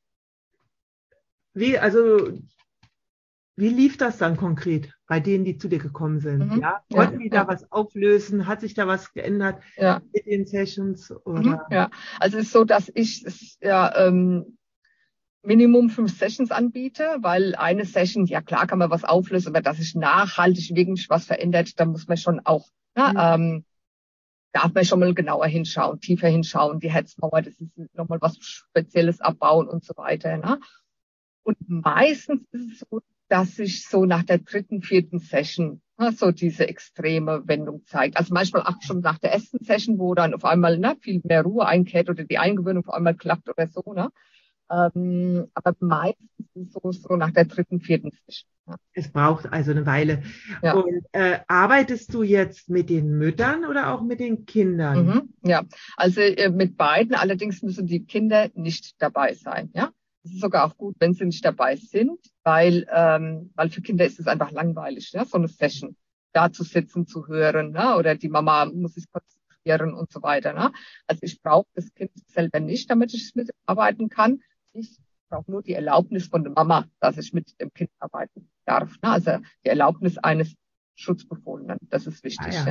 wie, also, wie lief das dann konkret bei denen, die zu dir gekommen sind? Mhm. Ja, Ja, konnten die ja, da was auflösen? Hat sich da was geändert ja. mit den Sessions Mhm. oder? Ja, also es ist so, dass ich es ja ähm, Minimum fünf Sessions anbiete, weil eine Session, ja klar kann man was auflösen, aber dass sich nachhaltig wirklich was verändert, da muss man schon auch, ja, Mhm. ähm, darf man schon mal genauer hinschauen, tiefer hinschauen, die Herzmauer, das ist nochmal was Spezielles abbauen und so weiter. Ne? Und meistens ist es so, dass sich so nach der dritten, vierten Session ne, so diese extreme Wendung zeigt. Also manchmal auch schon nach der ersten Session, wo dann auf einmal ne, viel mehr Ruhe einkehrt oder die Eingewöhnung auf einmal klappt oder so. Ne? Ähm, aber meistens ist es so, so nach der dritten, vierten Session. Ja. Es braucht also eine Weile. Ja. Und äh, arbeitest du jetzt mit den Müttern oder auch mit den Kindern? Mhm, ja, also äh, mit beiden. Allerdings müssen die Kinder nicht dabei sein. Ja, es ist sogar auch gut, wenn sie nicht dabei sind, weil ähm, weil für Kinder ist es einfach langweilig, ja, so eine Session da zu sitzen, zu hören, ne? Oder die Mama muss sich konzentrieren und so weiter. Ne? Also ich brauche das Kind selber nicht, damit ich mitarbeiten kann. Ich brauche nur die Erlaubnis von der Mama, dass ich mit dem Kind arbeiten darf. Ne? Also die Erlaubnis eines Schutzbefohlenen, das ist wichtig. Ah, ja. Ja.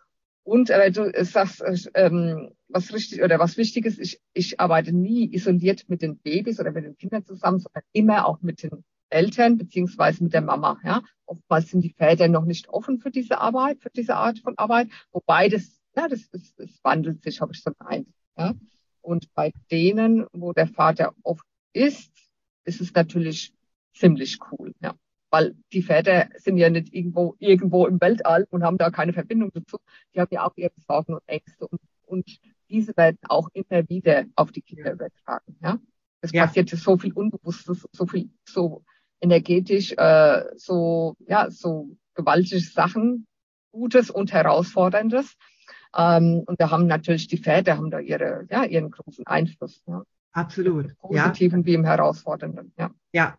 Und äh, du sagst, ähm, was richtig oder was wichtig ist, ich, ich arbeite nie isoliert mit den Babys oder mit den Kindern zusammen, sondern immer auch mit den Eltern beziehungsweise mit der Mama. Ja, oftmals sind die Väter noch nicht offen für diese Arbeit, für diese Art von Arbeit, wobei das, ja, das, das, das wandelt sich, habe ich so gemeint. Ja, und bei denen, wo der Vater oft ist, ist es natürlich ziemlich cool. Ja. Weil die Väter sind ja nicht irgendwo, irgendwo im Weltall und haben da keine Verbindung dazu. Die haben ja auch ihre Sorgen und Ängste und, und diese werden auch immer wieder auf die Kinder übertragen. Ja, es Ja. passiert so viel Unbewusstes, so viel, so energetisch, äh, so ja, so gewaltige Sachen, Gutes und Herausforderndes. Ähm, und da haben natürlich die Väter haben da ihre, ja, ihren großen Einfluss. Ja. Absolut. Im Positiven Ja. wie im Herausfordernden. Ja. Ja.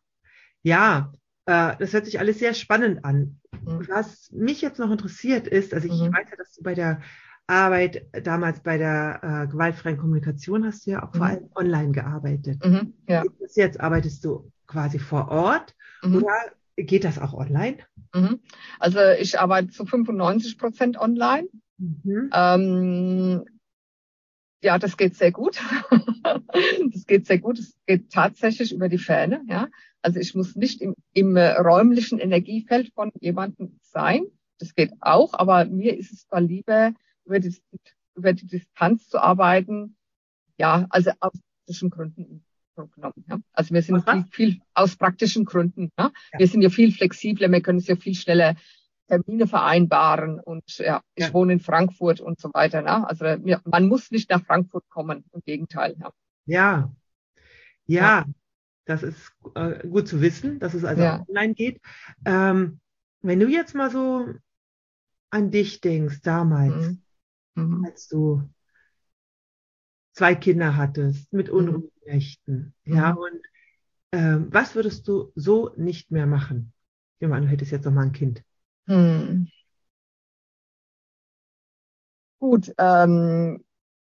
Ja. Äh, das hört sich alles sehr spannend an. Mhm. Was mich jetzt noch interessiert ist, also ich Mhm. weiß ja, dass du bei der Arbeit, damals bei der äh, gewaltfreien Kommunikation hast du ja auch vor Mhm. allem online gearbeitet. Mhm. Ja. Ist das jetzt, arbeitest du quasi vor Ort Mhm. oder geht das auch online? Mhm. Also ich arbeite zu fünfundneunzig Prozent online. Mhm. Ähm, ja, das geht sehr gut. Das geht sehr gut. Es geht tatsächlich über die Ferne. Ja, also ich muss nicht im, im äh, räumlichen Energiefeld von jemandem sein. Das geht auch, aber mir ist es zwar lieber, über die, über die Distanz zu arbeiten. Ja, also aus praktischen Gründen genommen. Ja. Also wir sind Aus was? viel, viel aus praktischen Gründen. Ja. Ja. Wir sind ja viel flexibler. Wir können es ja viel schneller Termine vereinbaren und ja, ich Ja. wohne in Frankfurt und so weiter. Ne? Also ja, man muss nicht nach Frankfurt kommen, im Gegenteil. Ja, Ja, ja, ja, das ist äh, gut zu wissen, dass es also auch ja. online geht. Ähm, wenn du jetzt mal so an dich denkst, damals, Mhm. Mhm. als du zwei Kinder hattest mit Mhm. unruhigen Nächten, ja, Mhm. und ähm, was würdest du so nicht mehr machen? Ich nehme an, du hättest jetzt noch mal ein Kind. Hm. Gut, ähm,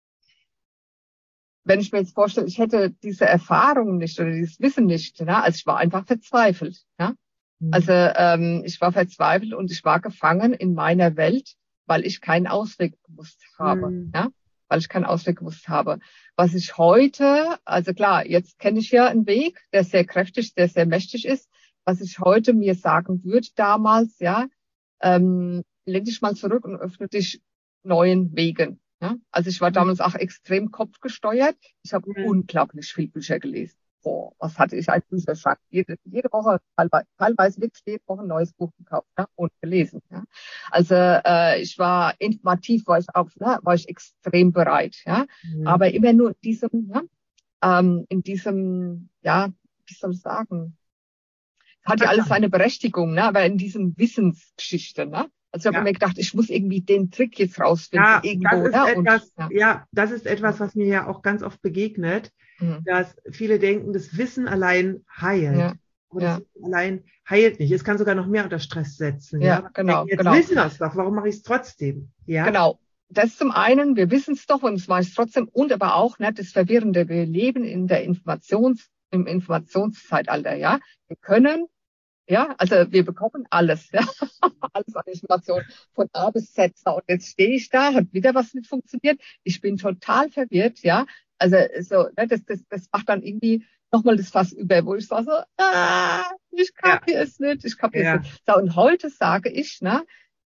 wenn ich mir jetzt vorstelle, ich hätte diese Erfahrung nicht oder dieses Wissen nicht, ne? Also ich war einfach verzweifelt. Ja? Also ähm, ich war verzweifelt und ich war gefangen in meiner Welt, weil ich keinen Ausweg gewusst habe. Mhm. Ja? weil ich keinen Ausweg gewusst habe. Was ich heute, also klar, jetzt kenne ich ja einen Weg, der sehr kräftig, der sehr mächtig ist. Was ich heute mir sagen würde damals, ja, ähm, lehn dich mal zurück und öffne dich neuen Wegen. Ja? Also ich war damals auch extrem kopfgesteuert. Ich habe Mhm. unglaublich viel Bücher gelesen. Boah, was hatte ich ein Bücherschrank. Jede, jede Woche, teilweise, teilweise wirklich jede Woche ein neues Buch gekauft, ja, und gelesen. Ja. Also äh, ich war informativ, war ich auch, ne, war ich extrem bereit. Ja. Mhm. Aber immer nur in diesem, ja, ähm, in diesem, ja, wie soll ich sagen, hat ja alles seine Berechtigung, ne, aber in diesem Wissensgeschichte, ne. Also ich habe Ja. immer gedacht, ich muss irgendwie den Trick jetzt rausfinden, Ja, irgendwo. das ist Ne, etwas, und, ja. ja, das ist etwas, was mir ja auch ganz oft begegnet, Mhm. dass viele denken, das Wissen allein heilt. Ja. Aber das Ja. Wissen allein heilt nicht. Es kann sogar noch mehr unter Stress setzen. Ja, Ja, Weil wir genau, denken, jetzt genau. wissen wir es doch, warum mache ich es trotzdem? Ja, Genau. Das zum einen, wir wissen es doch und es weiß trotzdem, und aber auch, ne, das Verwirrende, wir leben in der Informations, im Informationszeitalter, ja. Wir können, ja, also wir bekommen alles, ja, alles an Informationen von A bis Z. Und jetzt stehe ich da, hat wieder was nicht funktioniert. Ich bin total verwirrt, ja. Also so, ne, das, das, das macht dann irgendwie nochmal das Fass über, wo ich sage so, ah, ich kapiere es nicht, ich kapiere Ja. es nicht. So, und heute sage ich, ne,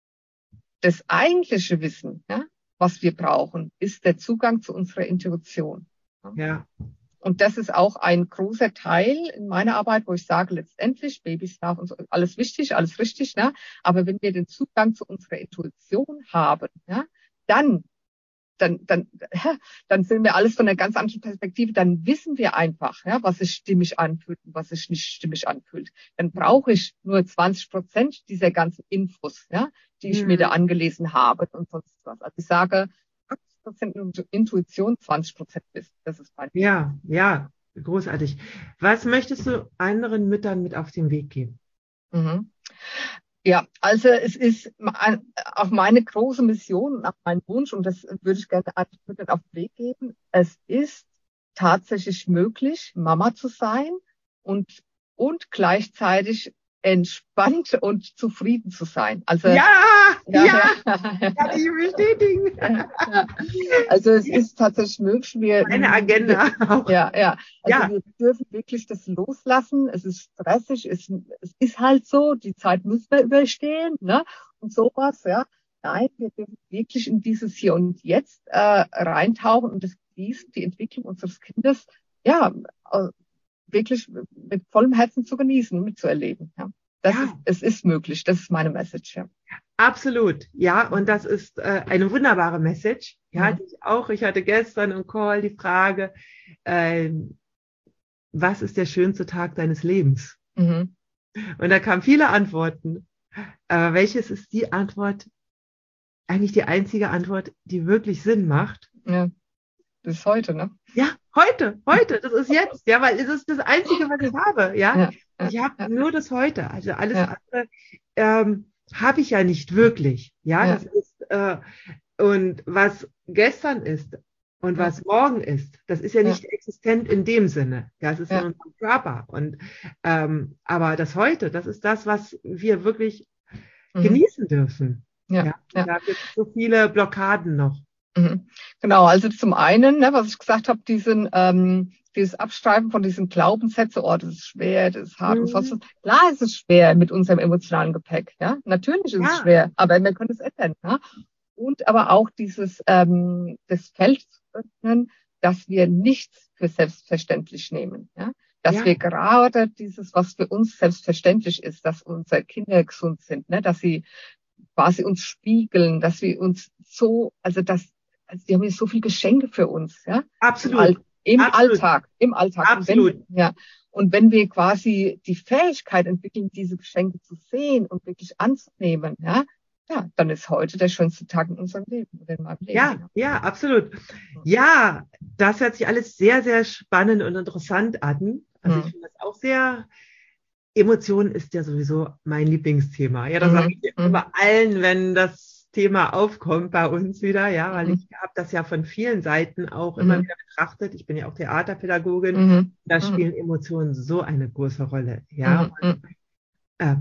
das eigentliche Wissen, ja, was wir brauchen, ist der Zugang zu unserer Intuition. ja, Und das ist auch ein großer Teil in meiner Arbeit, wo ich sage, letztendlich, Babyschlaf und so, alles wichtig, alles richtig, ne? Aber wenn wir den Zugang zu unserer Intuition haben, ja, dann, dann, dann, ja, dann sehen wir alles von einer ganz anderen Perspektive. Dann wissen wir einfach, ja, was sich stimmig anfühlt und was sich nicht stimmig anfühlt. Dann brauche ich nur zwanzig Prozent dieser ganzen Infos, ja, die ich Mhm. mir da angelesen habe und sonst was. Also ich sage, achtzig Prozent Intuition, zwanzig Prozent Wissen. Das ist mein ja, ja, großartig. Was möchtest du anderen Müttern mit auf den Weg geben? Mhm. Ja, also es ist mein, auch meine große Mission und auch mein Wunsch, und das würde ich gerne anderen Müttern auf den Weg geben. Es ist tatsächlich möglich, Mama zu sein und, und gleichzeitig entspannt und zufrieden zu sein. Also, Ja, ja, ja, ja. kann ich bestätigen. Ja, ja. Also es ist tatsächlich möglich. Wir, Meine Agenda auch. Ja, ja. Also Ja. wir dürfen wirklich das loslassen. Es ist stressig, es, es ist halt so, die Zeit müssen wir überstehen, ne? Und sowas, ja. Nein, wir dürfen wirklich in dieses Hier und Jetzt äh, reintauchen und das genießen, die Entwicklung unseres Kindes, ja, äh, wirklich mit vollem Herzen zu genießen und mitzuerleben. Ja. Das Ja. ist, es ist möglich. Das ist meine Message, ja. Absolut, ja, und das ist äh, eine wunderbare Message. Ja, Mhm. die ich auch. Ich hatte gestern im Call die Frage, äh, was ist der schönste Tag deines Lebens? Mhm. Und da kamen viele Antworten. Aber welches ist die Antwort, eigentlich die einzige Antwort, die wirklich Sinn macht? Ja. Das ist heute, ne? Ja, heute, heute, das ist jetzt, ja, weil es ist das Einzige, was ich habe, ja. Ja, ja, Ich habe ja. nur das heute, also alles Ja. andere ähm, habe ich ja nicht wirklich, ja. Ja. Das ist äh, und was gestern ist und Ja. was morgen ist, das ist ja nicht existent in dem Sinne, ja, es ist Ja. in unserem Körper und ähm, aber das heute, das ist das, was wir wirklich Mhm. genießen dürfen, Ja, ja. ja. Da gibt es so viele Blockaden noch. Mhm. Genau, also zum einen, ne, was ich gesagt habe, diesen, ähm, dieses Abstreifen von diesen Glaubenssätzen, oh, das ist schwer, das ist hart Mhm. und sonst was. Klar ist es schwer mit unserem emotionalen Gepäck, ja. Natürlich ist Ja. es schwer, aber wir können es ändern, ja. Und aber auch dieses, ähm, das Feld zu öffnen, dass wir nichts für selbstverständlich nehmen, ja. Dass Ja. wir gerade dieses, was für uns selbstverständlich ist, dass unsere Kinder gesund sind, ne, dass sie quasi uns spiegeln, dass wir uns so, also das, also die haben ja so viel Geschenke für uns, ja. Absolut. Im, All, im Absolut. Alltag, im Alltag. Absolut. Und wenn, ja. Und wenn wir quasi die Fähigkeit entwickeln, diese Geschenke zu sehen und wirklich anzunehmen, ja, ja, dann ist heute der schönste Tag in unserem Leben oder in meinem Leben. Ja, ja, absolut. Ja, das hört sich alles sehr, sehr spannend und interessant an. Also Mhm. ich finde das auch sehr, Emotionen ist ja sowieso mein Lieblingsthema. Ja, das Mhm. sage ich Mhm. immer allen, wenn das Thema aufkommt bei uns wieder, ja, weil Mhm. ich habe das ja von vielen Seiten auch immer Mhm. wieder betrachtet. Ich bin ja auch Theaterpädagogin. Mhm. Da Mhm. spielen Emotionen so eine große Rolle, ja. Mhm. Und, äh,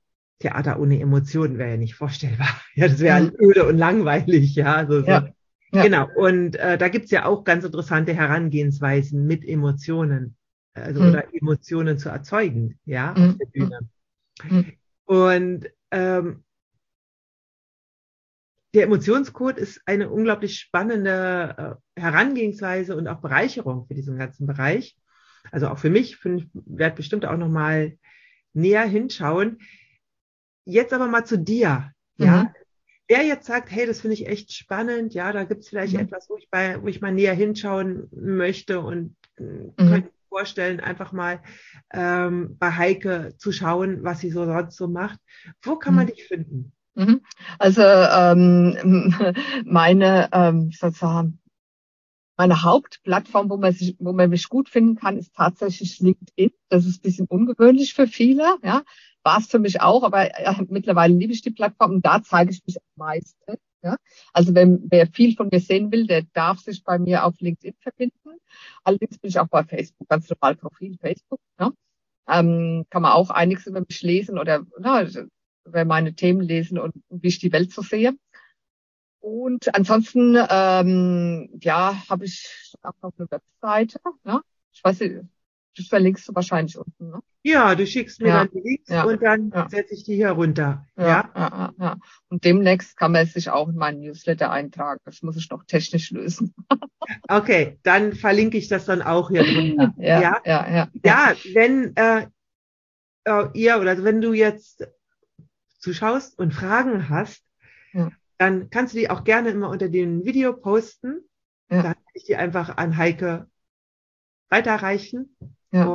Theater ohne Emotionen wäre ja nicht vorstellbar. Ja, das wäre Mhm. öde und langweilig, ja. Also, Ja. so. Ja. Genau, und äh, da gibt's ja auch ganz interessante Herangehensweisen mit Emotionen, also Mhm. oder Emotionen zu erzeugen, ja, Mhm. auf der Bühne. Mhm. Und ähm, der Emotionscode ist eine unglaublich spannende äh, Herangehensweise und auch Bereicherung für diesen ganzen Bereich. Also auch für mich, ich werde bestimmt auch nochmal näher hinschauen. Jetzt aber mal zu dir, ja. Mhm. Wer jetzt sagt, hey, das finde ich echt spannend, ja, da gibt es vielleicht Mhm. etwas, wo ich bei, wo ich mal näher hinschauen möchte und äh, Mhm. könnte mir vorstellen, einfach mal ähm, bei Heike zu schauen, was sie so sonst so macht. Wo kann man Mhm. dich finden? Mhm. Also ähm, meine ähm, sozusagen meine Hauptplattform, wo man sich, wo man mich gut finden kann, ist tatsächlich LinkedIn. Das ist ein bisschen ungewöhnlich für viele, ja. War es für mich auch, aber äh, mittlerweile liebe ich die Plattform und da zeige ich mich am meisten. Ja. Also wenn wer viel von mir sehen will, der darf sich bei mir auf LinkedIn verbinden. Allerdings bin ich auch bei Facebook, ganz normal Profil Facebook. Ja. Ähm, kann man auch einiges über mich lesen oder na, über meine Themen lesen und wie ich die Welt so sehe. Und ansonsten, ähm, ja, habe ich auch noch eine Webseite. Ne? Ich weiß nicht, das verlinkst du wahrscheinlich unten. Ne? Ja, du schickst mir Ja, dann die Links ja, und dann ja, setze ich die hier runter. ja, Ja, ja, ja, ja. Und demnächst kann man sich auch in meinen Newsletter eintragen. Das muss ich noch technisch lösen. okay, dann verlinke ich das dann auch hier drunter. Ja, Ja, ja, ja, ja. ja, wenn äh, äh, ihr oder wenn du jetzt zuschaust und Fragen hast, Ja, dann kannst du die auch gerne immer unter dem Video posten. ja, Dann kann ich die einfach an Heike weiterreichen. ja. Und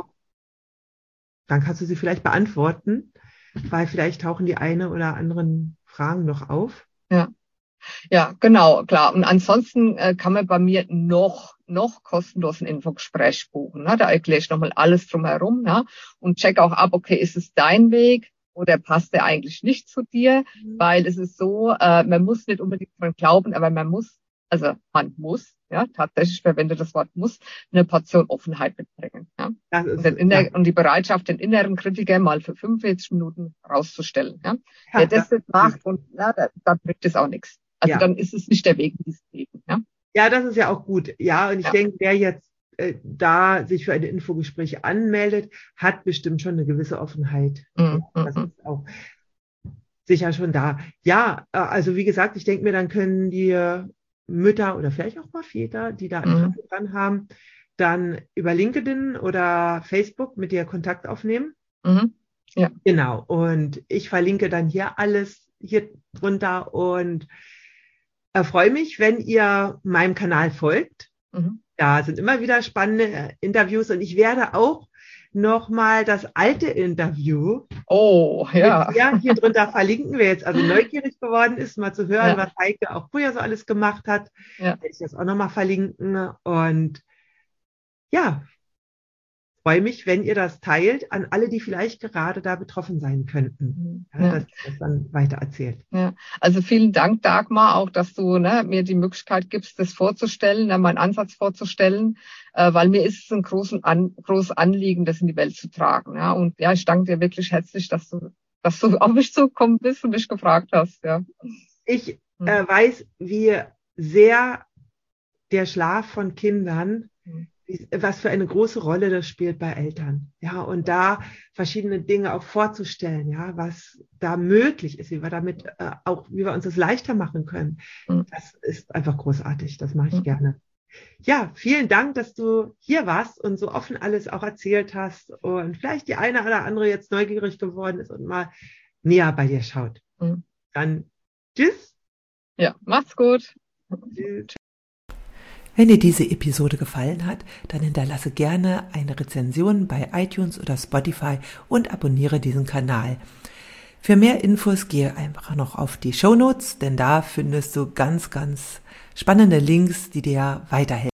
dann kannst du sie vielleicht beantworten, weil vielleicht tauchen die eine oder anderen Fragen noch auf. Ja. Ja, genau, klar. Und ansonsten äh, kann man bei mir noch noch kostenlos ein Infogespräch buchen. Ne? Da erkläre ich nochmal alles drumherum, ja? Und check auch ab, okay, ist es dein Weg oder passt der eigentlich nicht zu dir? Weil es ist so, äh, man muss nicht unbedingt dran glauben, aber man muss, also man muss, ja, tatsächlich, ich verwende das Wort muss, eine Portion Offenheit mitbringen. Ja? Das Und, ist, den inner ja, und die Bereitschaft, den inneren Kritiker mal für fünfundvierzig Minuten rauszustellen. Ja? ja, Wer das das nicht macht, und ja, da, da bringt es auch nichts. Also ja. dann ist es nicht der Weg in dieses Leben. Ja, Ja, das ist ja auch gut. Ja, und ich ja. denke, wer jetzt äh, da sich für ein Infogespräch anmeldet, hat bestimmt schon eine gewisse Offenheit. Ja, Mm, das mm, ist auch sicher schon da. Ja, äh, also wie gesagt, ich denke mir, dann können die Mütter oder vielleicht auch mal Väter, die da mm, Interesse dran haben, dann über LinkedIn oder Facebook mit dir Kontakt aufnehmen. mm, ja. Genau. Und ich verlinke dann hier alles hier drunter und äh, freue mich, wenn ihr meinem Kanal folgt. Mm. Da sind immer wieder spannende äh, Interviews und ich werde auch nochmal das alte Interview Oh, mit ja. dir hier drunter verlinken. Wer jetzt also neugierig geworden ist, mal zu hören, Ja, was Heike auch früher so alles gemacht hat, ja. werde ich das auch nochmal verlinken. Und ja, freue mich, wenn ihr das teilt an alle, die vielleicht gerade da betroffen sein könnten. Ja, Ja. dass ihr das dann weiter erzählt. Ja, also vielen Dank, Dagmar, auch, dass du ne, mir die Möglichkeit gibst, das vorzustellen, ne, meinen Ansatz vorzustellen, äh, weil mir ist es ein großes, an, großes Anliegen, das in die Welt zu tragen. Ja, und ja, ich danke dir wirklich herzlich, dass du, dass du auf mich zugekommen bist und mich gefragt hast. Ja. Ich äh, weiß, wie sehr der Schlaf von Kindern, was für eine große Rolle das spielt bei Eltern. Ja, und da verschiedene Dinge auch vorzustellen, ja, was da möglich ist, wie wir damit äh, auch, wie wir uns das leichter machen können. Mhm. Das ist einfach großartig. Das mache ich mhm. gerne. Ja, vielen Dank, dass du hier warst und so offen alles auch erzählt hast und vielleicht die eine oder andere jetzt neugierig geworden ist und mal näher bei dir schaut. Mhm. Dann tschüss. Ja, macht's gut. Tschüss. Wenn dir diese Episode gefallen hat, dann hinterlasse gerne eine Rezension bei iTunes oder Spotify und abonniere diesen Kanal. Für mehr Infos gehe einfach noch auf die Shownotes, denn da findest du ganz, ganz spannende Links, die dir weiterhelfen.